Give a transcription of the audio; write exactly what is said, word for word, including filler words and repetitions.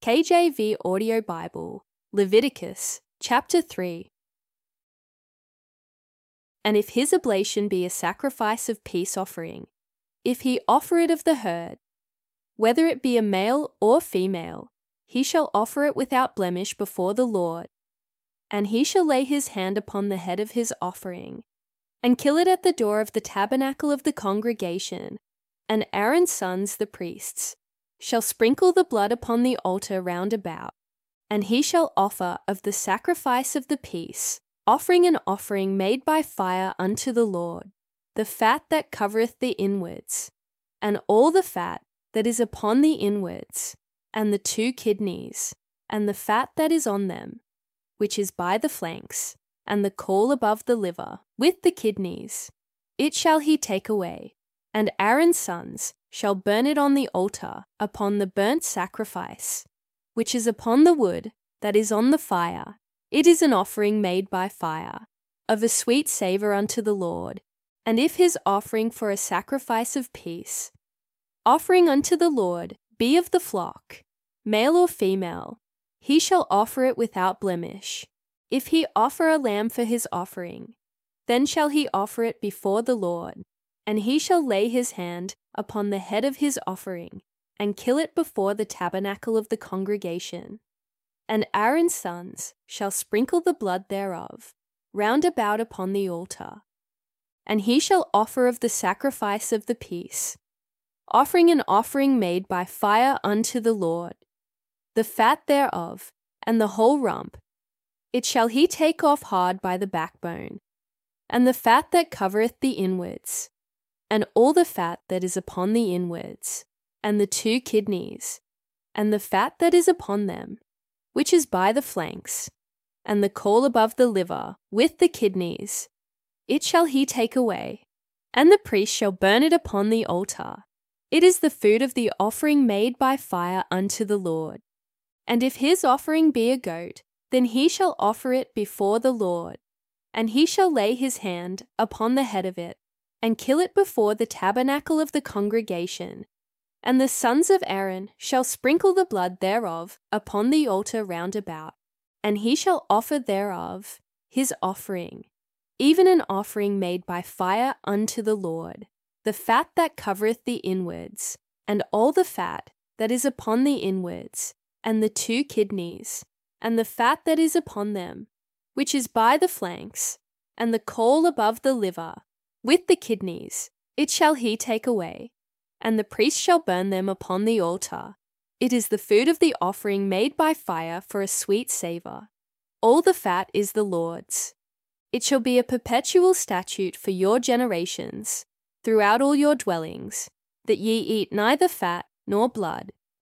K J V Audio Bible, Leviticus, chapter three. And if his oblation be a sacrifice of peace offering, if he offer it of the herd, whether it be a male or female, he shall offer it without blemish before the Lord, and he shall lay his hand upon the head of his offering, and kill it at the door of the tabernacle of the congregation, and Aaron's sons the priests shall sprinkle the blood upon the altar round about, and he shall offer of the sacrifice of the peace, offering an offering made by fire unto the Lord, the fat that covereth the inwards, and all the fat that is upon the inwards, and the two kidneys, and the fat that is on them, which is by the flanks, and the caul above the liver, with the kidneys. It shall he take away, and Aaron's sons shall burn it on the altar upon the burnt sacrifice, which is upon the wood that is on the fire. It is an offering made by fire, of a sweet savour unto the Lord. And if his offering for a sacrifice of peace, offering unto the Lord, be of the flock, male or female, he shall offer it without blemish. If he offer a lamb for his offering, then shall he offer it before the Lord, and he shall lay his hand upon the head of his offering, and kill it before the tabernacle of the congregation. And Aaron's sons shall sprinkle the blood thereof round about upon the altar. And he shall offer of the sacrifice of the peace, offering an offering made by fire unto the Lord, the fat thereof, and the whole rump. It shall he take off hard by the backbone, and the fat that covereth the inwards, and all the fat that is upon the inwards, and the two kidneys, and the fat that is upon them, which is by the flanks, and the caul above the liver, with the kidneys. It shall he take away, and the priest shall burn it upon the altar. It is the food of the offering made by fire unto the Lord. And if his offering be a goat, then he shall offer it before the Lord, and he shall lay his hand upon the head of it, and kill it before the tabernacle of the congregation. And the sons of Aaron shall sprinkle the blood thereof upon the altar round about, and he shall offer thereof his offering, even an offering made by fire unto the Lord, the fat that covereth the inwards, and all the fat that is upon the inwards, and the two kidneys, and the fat that is upon them, which is by the flanks, and the caul above the liver, with the kidneys. It shall he take away, and the priest shall burn them upon the altar. It is the food of the offering made by fire for a sweet savour. All the fat is the Lord's. It shall be a perpetual statute for your generations, throughout all your dwellings, that ye eat neither fat nor blood,